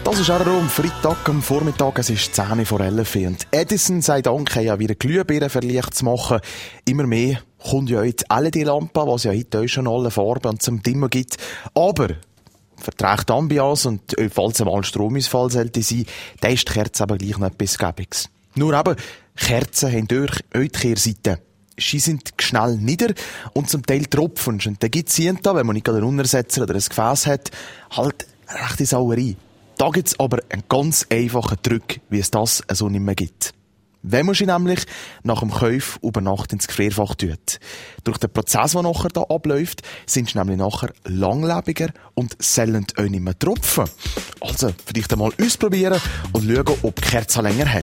Das ist auch am Freitag am Vormittag, es ist 10 vor 11 und Edison sei Dank ja wieder Glühbirnen für Licht zu machen. Immer mehr kommt ja jetzt LED-Lampe, was ja heute auch schon alle Farben und zum Dimmen gibt. Aber verträgt Ambiance und falls einmal ein Stromausfall sollte sein, dann ist die Kerze aber gleich noch etwas Gäbiges. Nur eben, Kerzen haben durch die Kehrseite. Sie sind schnell nieder und zum Teil tropfen. Und dann gibt es da, wenn man nicht einen Untersetzer oder ein Gefäß hat, halt rechte Sauerei. Da gibt es aber einen ganz einfachen Trick, wie es das so nicht mehr gibt. Wenn man sie nämlich nach dem Kauf über Nacht ins Gefrierfach tut. Durch den Prozess, der nachher da abläuft, sind sie nämlich nachher langlebiger und sollen auch nicht mehr tropfen. Also, vielleicht einmal ausprobieren und schauen, ob die Kerze länger hat.